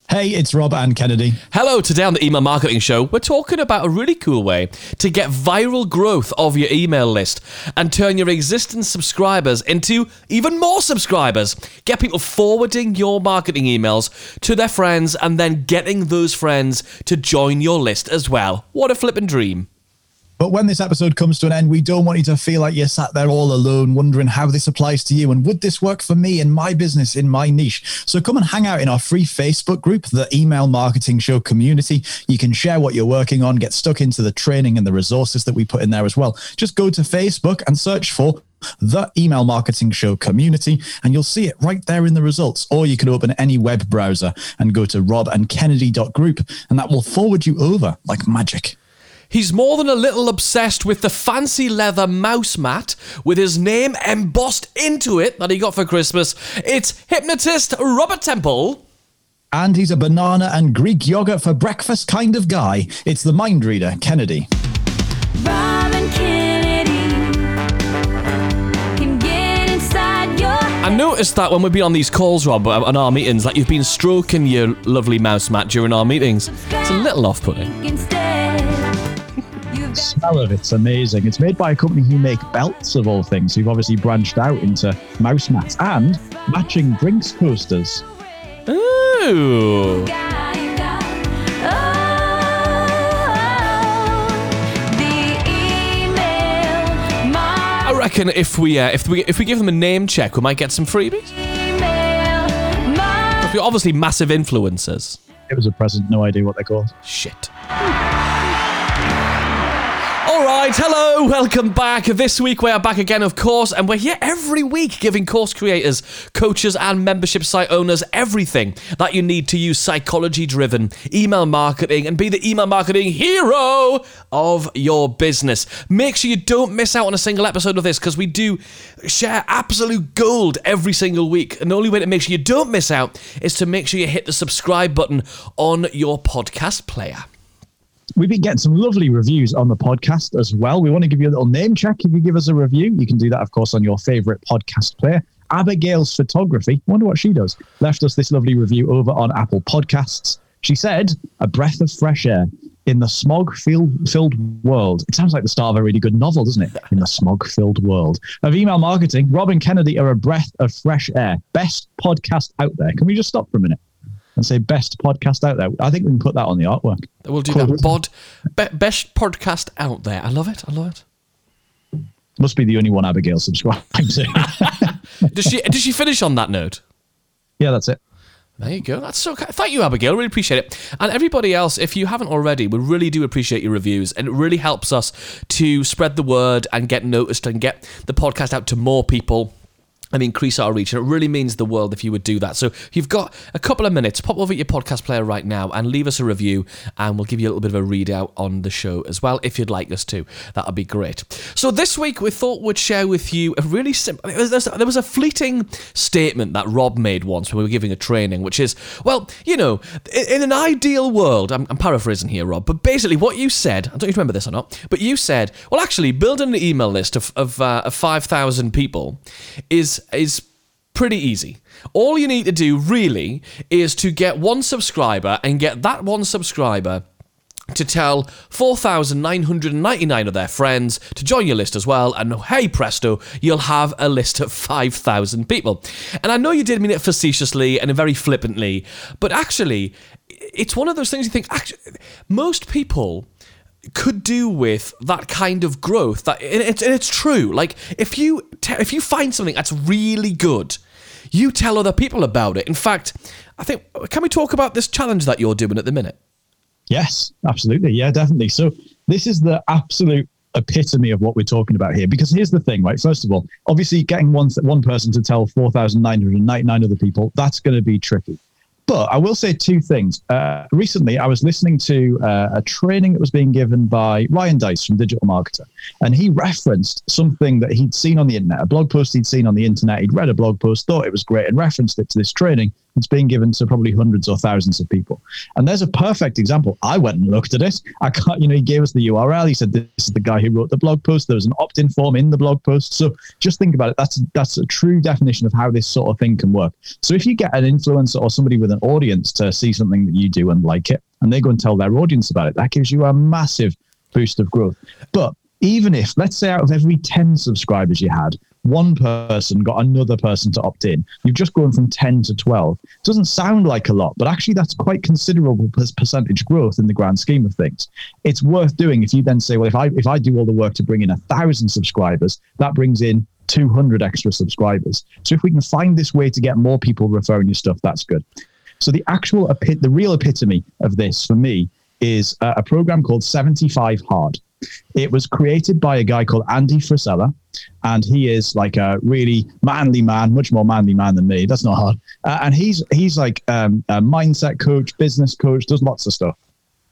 Hey, it's Rob and Kennedy. Hello, today on the Email Marketing Show, we're talking about a really cool way to get viral growth of your email list and turn your existing subscribers into even more subscribers. Get people forwarding your marketing emails to their friends and then getting those friends to join your list as well. What a flippin' dream. But when this episode comes to an end, we don't want you to feel like you're sat there all alone, wondering how this applies to you and would this work for me in my business, in my niche. So come and hang out in our free Facebook group, the Email Marketing Show community. You can share what you're working on, get stuck into the training and the resources that we put in there as well. Just go to Facebook and search for the Email Marketing Show community, and you'll see it right there in the results. Or you can open any web browser and go to robandkennedy.group, and that will forward you over like magic. He's more than a little obsessed with the fancy leather mouse mat with his name embossed into it that he got for Christmas. It's hypnotist Robert Temple. And he's a banana and Greek yogurt for breakfast kind of guy. It's the mind reader, Kennedy. Rob and Kennedy can get inside your head. I noticed that when we've been on these calls, Rob, on our meetings, that you've been stroking your lovely mouse mat during our meetings. It's a little off-putting. The smell of it's amazing. It's made by a company who make belts of all things, who've obviously branched out into mouse mats and matching drinks coasters. Ooh. I reckon if we give them a name check, we might get some freebies. We're obviously massive influencers. It was a present, no idea what they're called. Shit. All right, hello, welcome back. This week we are back again, of course, and we're here every week giving course creators, coaches, and membership site owners everything that you need to use psychology-driven email marketing and be the email marketing hero of your business. Make sure you don't miss out on a single episode of this, because we do share absolute gold every single week. And the only way to make sure you don't miss out is to make sure you hit the subscribe button on your podcast player. We've been getting some lovely reviews on the podcast as well. We want to give you a little name check. If you give us a review, you can do that, of course, on your favorite podcast player. Abigail's Photography, wonder what she does, left us this lovely review over on Apple Podcasts. She said, a breath of fresh air in the smog-filled world. It sounds like the start of a really good novel, doesn't it? In the smog-filled world of email marketing, Rob and Kennedy are a breath of fresh air. Best podcast out there. Can we just stop for a minute and say best podcast out there? I think we can put that on the artwork. We'll do that. Best podcast out there. I love it. Must be the only one Abigail subscribes to. Does she finish on that note? Yeah, that's it. There you go. That's so kind. Thank you, Abigail. Really appreciate it. And everybody else, if you haven't already, we really do appreciate your reviews. And it really helps us to spread the word and get noticed and get the podcast out to more people and increase our reach. And it really means the world if you would do that. So if you've got a couple of minutes, pop over to your podcast player right now and leave us a review, and we'll give you a little bit of a readout on the show as well, if you'd like us to. That would be great. So this week we thought we'd share with you a really simple... There was a fleeting statement that Rob made once when we were giving a training, which is, well, you know, in an ideal world, I'm paraphrasing here, Rob, but basically what you said, I don't know if you remember this or not, but you said, well, actually, building an email list of 5,000 people is pretty easy. All you need to do really is to get one subscriber and get that one subscriber to tell 4,999 of their friends to join your list as well, and hey presto, you'll have a list of 5,000 people. And I know you did mean it facetiously and very flippantly, but actually it's one of those things you think, actually, most people could do with that kind of growth. That it's true. Like if you find something that's really good, you tell other people about it. In fact, I think, can we talk about this challenge that you're doing at the minute? Yes, absolutely. Yeah, definitely. So this is the absolute epitome of what we're talking about here, because here's the thing, right? First of all, obviously getting one person to tell 4,999 other people, that's going to be tricky. But I will say two things. Recently, I was listening to a training that was being given by Ryan Dice from Digital Marketer, and he referenced something that he'd seen on the internet, a blog post he'd seen on the internet. He'd read a blog post, thought it was great, and referenced it to this training. It's being given to probably hundreds or thousands of people. And there's a perfect example. I went and looked at it. He gave us the URL. He said, this is the guy who wrote the blog post. There was an opt-in form in the blog post. So just think about it. That's a true definition of how this sort of thing can work. So if you get an influencer or somebody with an audience to see something that you do and like it, and they go and tell their audience about it, that gives you a massive boost of growth. But even if, let's say out of every 10 subscribers you had, one person got another person to opt in, you've just gone from 10 to 12. It doesn't sound like a lot, but actually that's quite considerable percentage growth in the grand scheme of things. It's worth doing if you then say, well, if I do all the work to bring in 1,000 subscribers, that brings in 200 extra subscribers. So if we can find this way to get more people referring your stuff, that's good. So the real epitome of this for me is a program called 75 Hard. It was created by a guy called Andy Frisella, and he is like a really manly man, much more manly man than me. That's not hard. And he's like a mindset coach, business coach, does lots of stuff.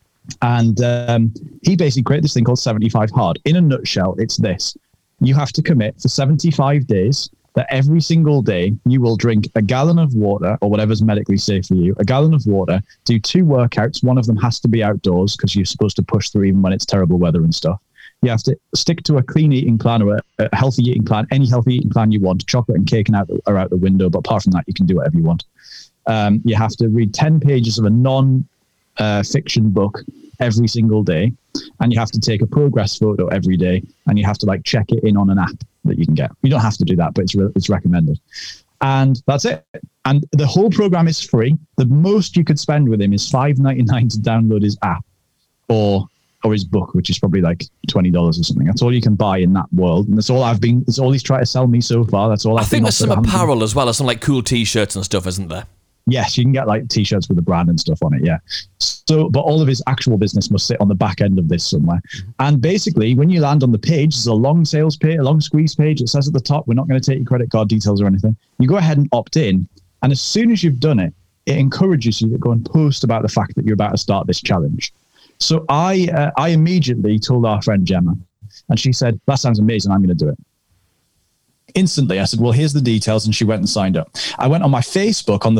And he basically created this thing called 75 Hard. In a nutshell, it's this. You have to commit for 75 days that every single day you will drink a gallon of water or whatever's medically safe for you, a gallon of water, do 2 workouts. One of them has to be outdoors because you're supposed to push through even when it's terrible weather and stuff. You have to stick to a clean eating plan or a healthy eating plan, any healthy eating plan you want. Chocolate and cake are out the window, but apart from that, you can do whatever you want. You have to read 10 pages of a non-fiction book every single day, and you have to take a progress photo every day, and you have to check it in on an app that you can get. You don't have to do that, but it's recommended. And that's it. And the whole program is free. The most you could spend with him is $5.99 to download his app or his book, which is probably like $20 or something. That's all you can buy in that world. And that's all he's tried to sell me so far. That's all I think there's some apparel as well as some cool t-shirts and stuff, isn't there? Yes, you can get t-shirts with the brand and stuff on it, yeah. So, but all of his actual business must sit on the back end of this somewhere. And basically, when you land on the page, there's a long sales page, a long squeeze page. It says at the top, we're not going to take your credit card details or anything. You go ahead and opt in. And as soon as you've done it, it encourages you to go and post about the fact that you're about to start this challenge. So I immediately told our friend Gemma, and she said, that sounds amazing, I'm going to do it. Instantly, I said, well, here's the details. And she went and signed up. I went on my Facebook on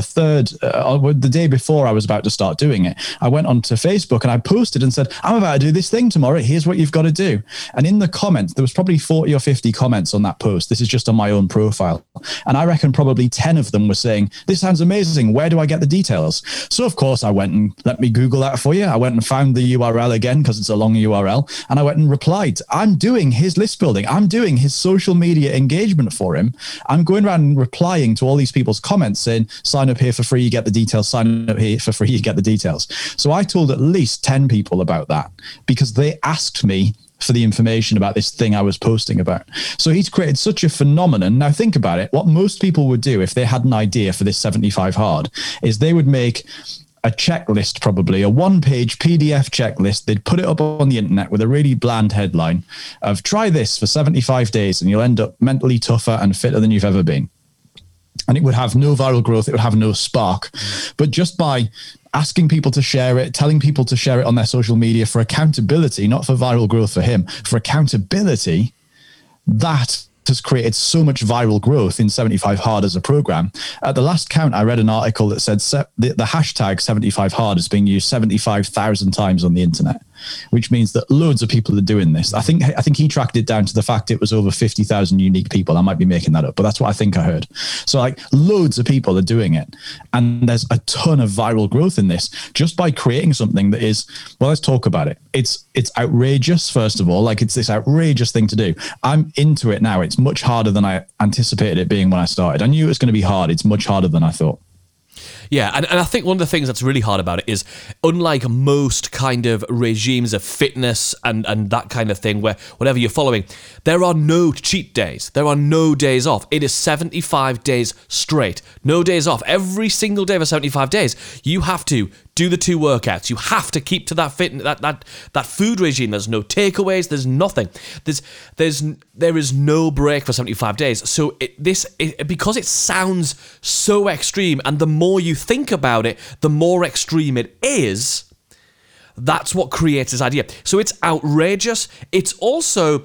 the day before I was about to start doing it. I went onto Facebook and I posted and said, I'm about to do this thing tomorrow. Here's what you've got to do. And in the comments, there was probably 40 or 50 comments on that post. This is just on my own profile. And I reckon probably 10 of them were saying, this sounds amazing. Where do I get the details? So, of course, I went and let me Google that for you. I went and found the URL again because it's a long URL. And I went and replied, I'm doing his list building. I'm doing his social media engagement for him. I'm going around and replying to all these people's comments saying, sign up here for free, you get the details, sign up here for free, you get the details. So I told at least 10 people about that because they asked me for the information about this thing I was posting about. So he's created such a phenomenon. Now think about it. What most people would do if they had an idea for this 75 Hard is they would make a checklist, probably a 1-page PDF checklist. They'd put it up on the internet with a really bland headline of try this for 75 days and you'll end up mentally tougher and fitter than you've ever been. And it would have no viral growth. It would have no spark. But just by asking people to share it, telling people to share it on their social media for accountability, not for viral growth for him, for accountability, that has created so much viral growth in 75 Hard as a program. At the last count, I read an article that said the hashtag 75 Hard is being used 75,000 times on the internet, which means that loads of people are doing this. I think he tracked it down to the fact it was over 50,000 unique people. I might be making that up, but that's what I think I heard. So loads of people are doing it. And there's a ton of viral growth in this just by creating something that is, well, let's talk about it. It's outrageous, first of all. It's this outrageous thing to do. I'm into it now. It's much harder than I anticipated it being when I started. I knew it was going to be hard. It's much harder than I thought. Yeah, and I think one of the things that's really hard about it is, unlike most kind of regimes of fitness and that kind of thing, where whatever you're following, there are no cheat days. There are no days off. It is 75 days straight. No days off. Every single day for 75 days, you have to do the 2 workouts. You have to keep to that that food regime. There's no takeaways. There's nothing. There is no break for 75 days. So because it sounds so extreme, and the more you think about it, the more extreme it is, That's what creates this idea. So it's outrageous. It's also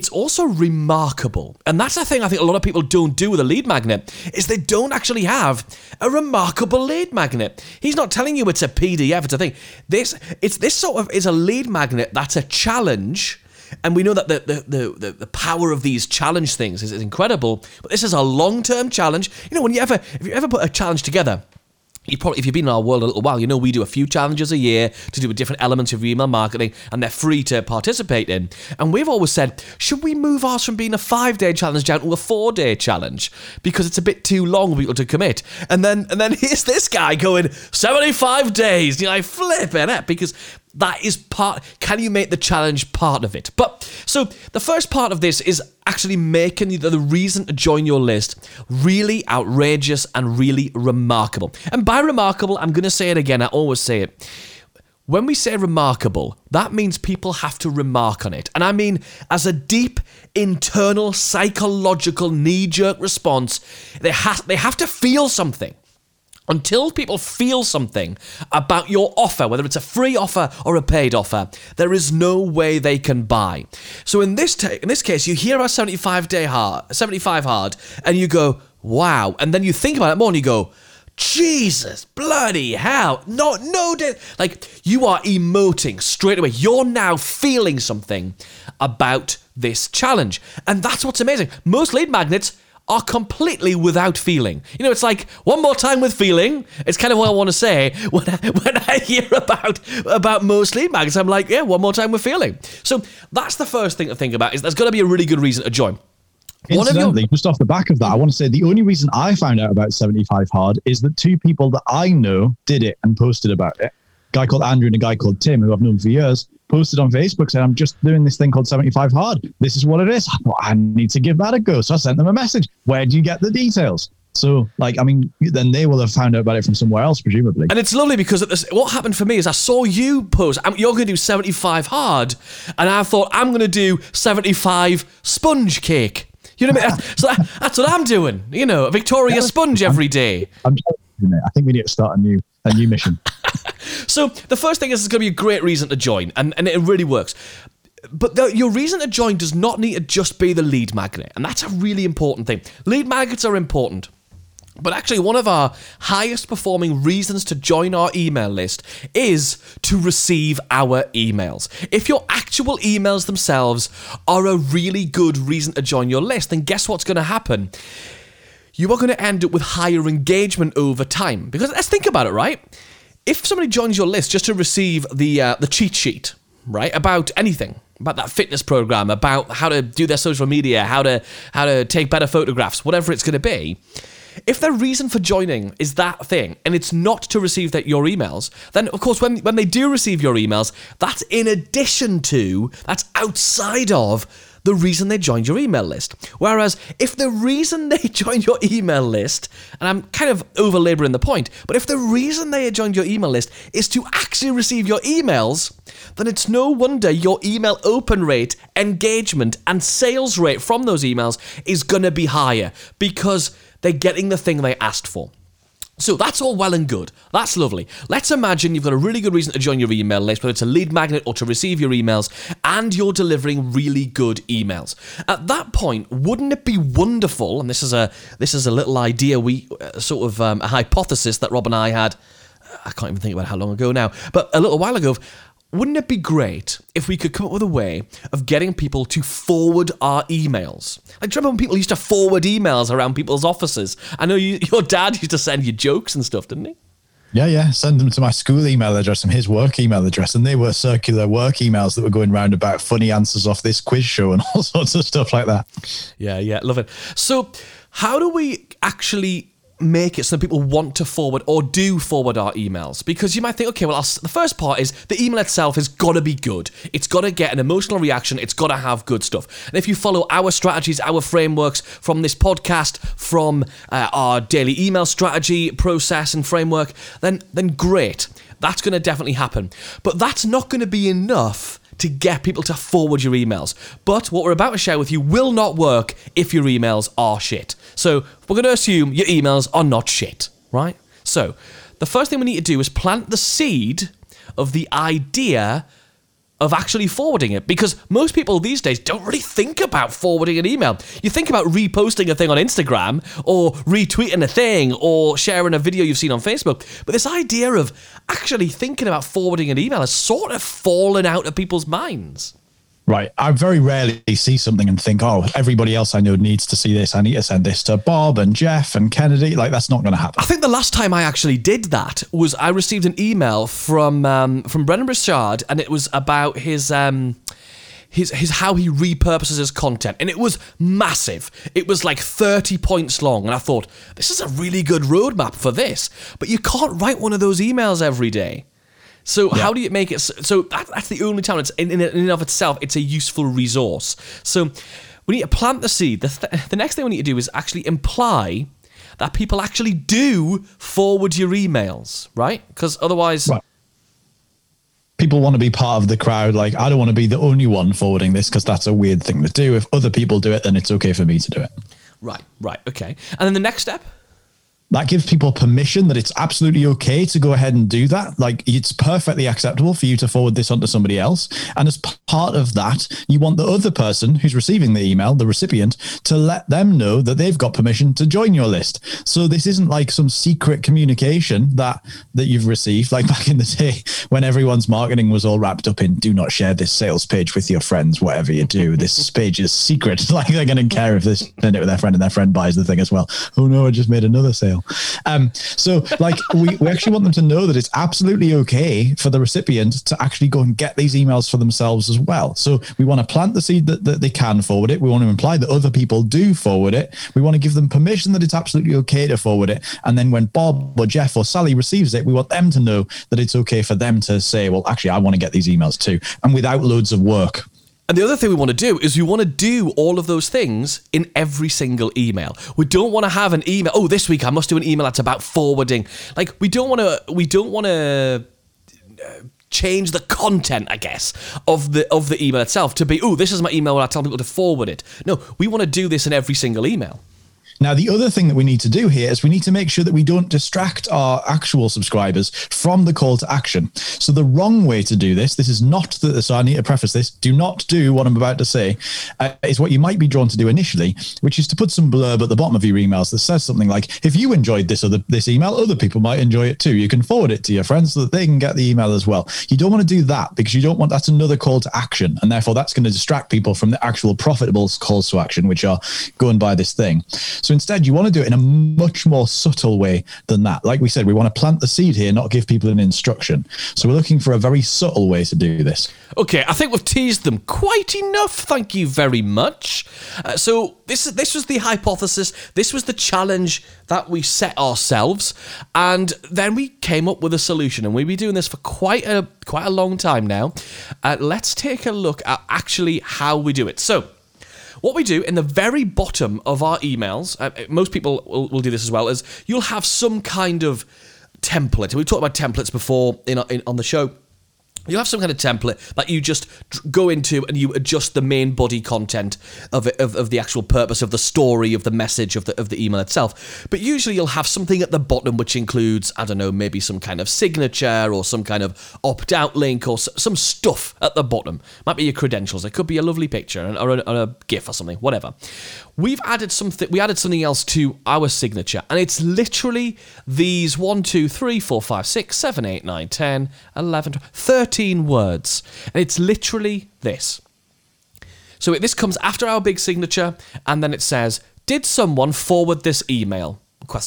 remarkable. And that's the thing I think a lot of people don't do with a lead magnet, is they don't actually have a remarkable lead magnet. He's not telling you it's a PDF, it's a thing. This sort of is a lead magnet that's a challenge. And we know that the power of these challenge things is incredible. But this is a long-term challenge. You know, if you ever put a challenge together, if you've been in our world a little while, you know we do a few challenges a year to do with different elements of email marketing, and they're free to participate in. And we've always said, should we move ours from being a 5-day challenge down to a 4-day challenge? Because it's a bit too long for people to commit. And then here's this guy going, 75 days. You know, I flip it, because that is part. Can you make the challenge part of it? But so the first part of this is actually making the reason to join your list really outrageous and really remarkable. And by remarkable, I'm going to say it again. I always say it. When we say remarkable, that means people have to remark on it. And I mean, as a deep internal psychological knee-jerk response, they have to feel something. Until people feel something about your offer, whether it's a free offer or a paid offer, there is no way they can buy. So in this case, you hear about 75 hard, and you go, wow. And then you think about it more and you go, Jesus, bloody hell. No, like you are emoting straight away. You're now feeling something about this challenge. And that's what's amazing. Most lead magnets are completely without feeling. You know, it's like, one more time with feeling. It's kind of what I want to say when I hear about most lead magnets. I'm like, yeah, one more time with feeling. So that's the first thing to think about, is there's got to be a really good reason to join. Incidentally, just off the back of that, I want to say the only reason I found out about 75 Hard is that 2 people that I know did it and posted about it. A guy called Andrew and a guy called Tim, who I've known for years, posted on Facebook saying, I'm just doing this thing called 75 Hard. This is what it is. I thought, I need to give that a go. So I sent them a message. Where do you get the details? So, then they will have found out about it from somewhere else, presumably. And it's lovely because what happened for me is I saw you post, you're going to do 75 Hard, and I thought, I'm going to do 75 sponge cake. You know what I mean? So that's what I'm doing. You know, a Victoria sponge every day. I think we need to start a new mission. So the first thing is it's going to be a great reason to join, and it really works. But your reason to join does not need to just be the lead magnet, and that's a really important thing. Lead magnets are important. But actually, one of our highest performing reasons to join our email list is to receive our emails. If your actual emails themselves are a really good reason to join your list, then guess what's going to happen? You are going to end up with higher engagement over time. Because let's think about it, right? If somebody joins your list just to receive the cheat sheet, right, about anything, about that fitness program, about how to do their social media, how to take better photographs, whatever it's going to be, if their reason for joining is that thing, and it's not to receive your emails, then of course when they do receive your emails, that's that's outside of the reason they joined your email list. Whereas if the reason they joined your email list, and I'm kind of over-laboring the point, but if the reason they joined your email list is to actually receive your emails, then it's no wonder your email open rate, engagement, and sales rate from those emails is going to be higher, because they're getting the thing they asked for. So that's all well and good. That's lovely. Let's imagine you've got a really good reason to join your email list, whether it's a lead magnet or to receive your emails, and you're delivering really good emails. At that point, wouldn't it be wonderful, and this is a little idea, a hypothesis that Rob and I had, I can't even think about how long ago now, but a little while ago, wouldn't it be great if we could come up with a way of getting people to forward our emails? Like, do you remember when people used to forward emails around people's offices? I know your dad used to send you jokes and stuff, didn't he? Yeah. Send them to my school email address and his work email address. And they were circular work emails that were going round about funny answers off this quiz show and all sorts of stuff like that. Yeah, love it. So how do we actually make it so that people want to forward or do forward our emails? Because you might think, okay, well, the first part is the email itself has got to be good. It's got to get an emotional reaction. It's got to have good stuff. And if you follow our strategies, our frameworks from this podcast, from our daily email strategy process and framework, then great. That's going to definitely happen. But that's not going to be enough to get people to forward your emails. But what we're about to share with you will not work if your emails are shit. So we're going to assume your emails are not shit, right? So the first thing we need to do is plant the seed of the idea of actually forwarding it, because most people these days don't really think about forwarding an email. You think about reposting a thing on Instagram or retweeting a thing or sharing a video you've seen on Facebook, but this idea of actually thinking about forwarding an email has sort of fallen out of people's minds. Right. I very rarely see something and think, oh, everybody else I know needs to see this. I need to send this to Bob and Jeff and Kennedy. Like, that's not going to happen. I think the last time I actually did that was I received an email from Brendan Burchard, and it was about his how he repurposes his content, and it was massive. It was like 30 points long, and I thought, this is a really good roadmap for this. But you can't write one of those emails every day. So how do you make it? So that's the only time it's in and of itself, it's a useful resource. So we need to plant the seed. The next thing we need to do is actually imply that people actually do forward your emails, right? Because otherwise... Right. People want to be part of the crowd. Like, I don't want to be the only one forwarding this because that's a weird thing to do. If other people do it, then it's okay for me to do it. Right, okay. And then the next step? That gives people permission that it's absolutely okay to go ahead and do that. Like, it's perfectly acceptable for you to forward this on to somebody else. And as part of that, you want the other person who's receiving the email, the recipient, to let them know that they've got permission to join your list. So this isn't like some secret communication that you've received, like back in the day when everyone's marketing was all wrapped up in, do not share this sales page with your friends, whatever you do. This page is secret. Like, they're going to care if they send it with their friend and their friend buys the thing as well. Oh no, I just made another sale. So like we actually want them to know that it's absolutely okay for the recipient to actually go and get these emails for themselves as well. So we want to plant the seed that they can forward it. We want to imply that other people do forward it. We want to give them permission that it's absolutely okay to forward it. And then when Bob or Jeff or Sally receives it, we want them to know that it's okay for them to say, well, actually, I want to get these emails too. And without loads of work. And the other thing we want to do is we want to do all of those things in every single email. We don't want to have an email. Oh, this week I must do an email that's about forwarding. Like, we don't want to change the content, I guess, of the email itself to be, oh, this is my email where I tell people to forward it. No, we want to do this in every single email. Now, the other thing that we need to do here is we need to make sure that we don't distract our actual subscribers from the call to action. So the wrong way to do this is not, so I need to preface this, do not do what I'm about to say, is what you might be drawn to do initially, which is to put some blurb at the bottom of your emails that says something like, if you enjoyed this email, other people might enjoy it too. You can forward it to your friends so that they can get the email as well. You don't want to do that because you don't want, that's another call to action. And therefore that's going to distract people from the actual profitable calls to action, which are go and buy this thing. So instead, you want to do it in a much more subtle way than that. Like we said, we want to plant the seed here, not give people an instruction. So we're looking for a very subtle way to do this. Okay, I think we've teased them quite enough. Thank you very much. So this was the hypothesis. This was the challenge that we set ourselves, and then we came up with a solution. And we'll be doing this for quite a long time now. Let's take a look at actually how we do it. So, what we do in the very bottom of our emails, most people will do this as well, is you'll have some kind of template. We've talked about templates before on the show. You'll have some kind of template that you just go into and you adjust the main body content of the actual purpose of the story, of the message of the email itself. But usually you'll have something at the bottom which includes, I don't know, maybe some kind of signature or some kind of opt-out link or some stuff at the bottom. Might be your credentials. It could be a lovely picture or a GIF or something, whatever. We added something else to our signature, and it's literally these 1, 2, 3, 4, 5, 6, 7, 8, 9, 10, 11, 13 words. And it's literally this. So this comes after our big signature, and then it says, did someone forward this email? ?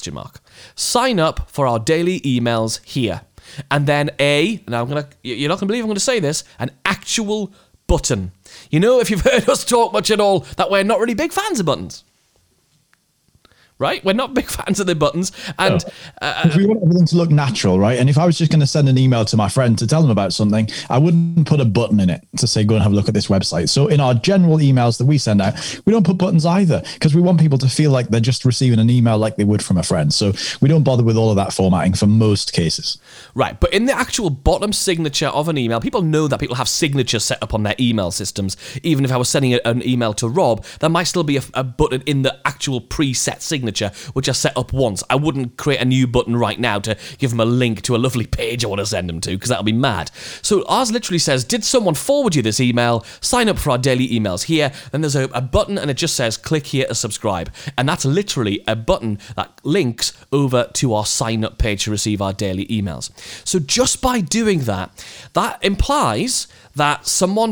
Sign up for our daily emails here. And then you're not going to believe I'm going to say this, an actual button. You know, if you've heard us talk much at all, that we're not really big fans of buttons. Right? We're not big fans of the buttons. And we want everything to look natural, right? And if I was just going to send an email to my friend to tell them about something, I wouldn't put a button in it to say, go and have a look at this website. So in our general emails that we send out, we don't put buttons either because we want people to feel like they're just receiving an email like they would from a friend. So we don't bother with all of that formatting for most cases. Right. But in the actual bottom signature of an email, people know that people have signatures set up on their email systems. Even if I was sending an email to Rob, there might still be a button in the actual preset signature. signature, which I set up once. I wouldn't create a new button right now to give them a link to a lovely page I want to send them to, because that'll be mad. So ours literally says, did someone forward you this email? Sign up for our daily emails here. Then there's a button and it just says, click here to subscribe. And that's literally a button that links over to our sign up page to receive our daily emails. So just by doing that, that implies that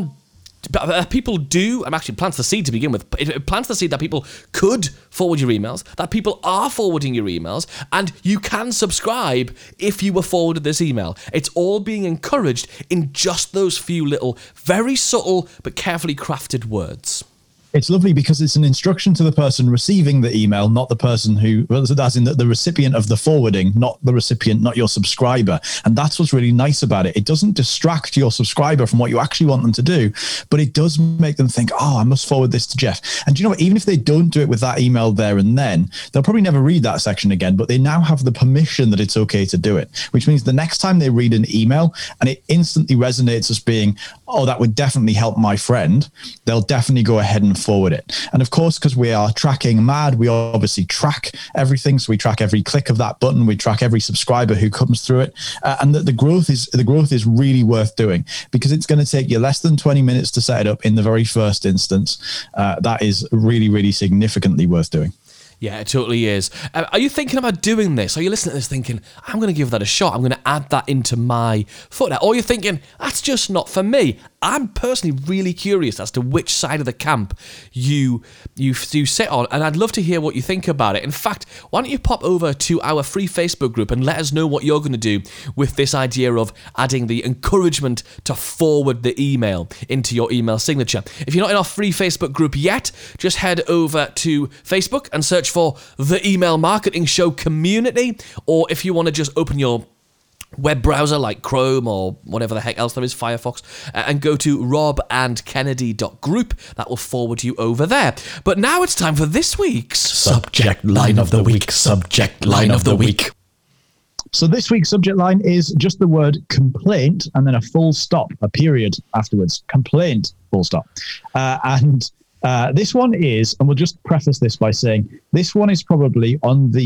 people do, and actually plants the seed to begin with. It plants the seed that people could forward your emails, that people are forwarding your emails, and you can subscribe if you were forwarded this email. It's all being encouraged in just those few little, very subtle but carefully crafted words. It's lovely because it's an instruction to the person receiving the email, not the person who, well, as in the recipient of the forwarding, not the recipient, not your subscriber. And that's what's really nice about it. It doesn't distract your subscriber from what you actually want them to do, but it does make them think, oh, I must forward this to Jeff. And do you know what? Even if they don't do it with that email there and then, they'll probably never read that section again, but they now have the permission that it's okay to do it, which means the next time they read an email and it instantly resonates as being, oh, that would definitely help my friend, they'll definitely go ahead and forward it. And of course, because we are tracking mad, we obviously track everything. So we track every click of that button. We track every subscriber who comes through it. And the growth is really worth doing, because it's going to take you less than 20 minutes to set it up in the very first instance. That is really, really significantly worth doing. Yeah, it totally is. Are you thinking about doing this? Are you listening to this thinking, I'm going to give that a shot, I'm going to add that into my footer? Or you're thinking, that's just not for me? I'm personally really curious as to which side of the camp you sit on, and I'd love to hear what you think about it. In fact, why don't you pop over to our free Facebook group and let us know what you're going to do with this idea of adding the encouragement to forward the email into your email signature. If you're not in our free Facebook group yet, just head over to Facebook and search for The Email Marketing Show Community, or if you want to just open your web browser like Chrome or whatever the heck else there is, Firefox, and go to robandkennedy.group. That will forward you over there. But now it's time for this week's Subject Line of the Week. Subject Line of the Week. So this week's subject line is just the word complaint and then a full stop, a period afterwards. Complaint, full stop. And this one is, and we'll just preface this by saying, this one is probably on the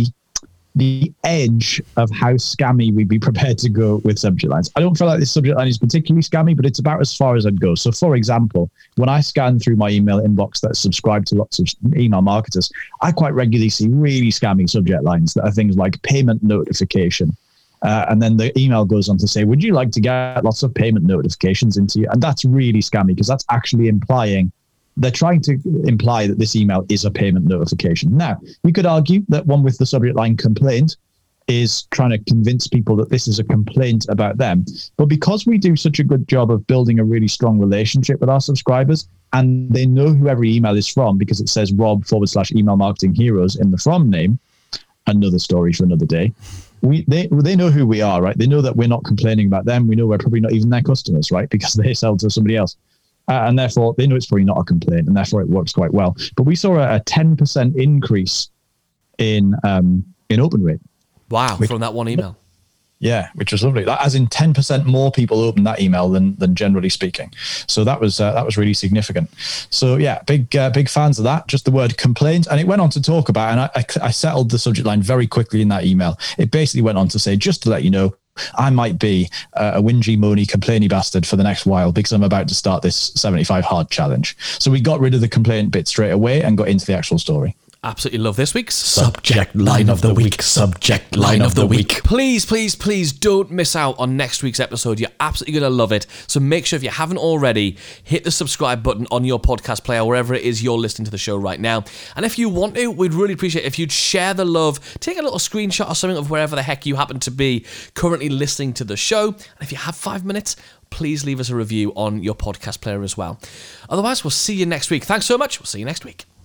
edge of how scammy we'd be prepared to go with subject lines. I don't feel like this subject line is particularly scammy, but it's about as far as I'd go. So for example, when I scan through my email inbox that's subscribed to lots of email marketers, I quite regularly see really scammy subject lines that are things like payment notification. And then the email goes on to say, would you like to get lots of payment notifications into you? And that's really scammy, because that's actually they're trying to imply that this email is a payment notification. Now, you could argue that one with the subject line complaint is trying to convince people that this is a complaint about them. But because we do such a good job of building a really strong relationship with our subscribers, and they know who every email is from because it says Rob/email marketing heroes in the from name, another story for another day. They know who we are, right? They know that we're not complaining about them. We know we're probably not even their customers, right? Because they sell to somebody else. And therefore, they know it's probably not a complaint, and therefore it works quite well. But we saw a 10% increase in open rate. Wow, from that one email. Yeah, which was lovely. That, as in 10% more people opened that email than generally speaking. So that was really significant. So yeah, big fans of that. Just the word complaint, and it went on to talk about, and I settled the subject line very quickly in that email. It basically went on to say, just to let you know, I might be a whingy, moany, complainy bastard for the next while because I'm about to start this 75 hard challenge. So we got rid of the complaint bit straight away and got into the actual story. Absolutely love this week's Subject Line of the Week. Subject Line of the Week. Please, please, please don't miss out on next week's episode. You're absolutely going to love it. So make sure, if you haven't already, hit the subscribe button on your podcast player, wherever it is you're listening to the show right now. And if you want to, we'd really appreciate it if you'd share the love. Take a little screenshot or something of wherever the heck you happen to be currently listening to the show. And if you have 5 minutes, please leave us a review on your podcast player as well. Otherwise, we'll see you next week. Thanks so much. We'll see you next week.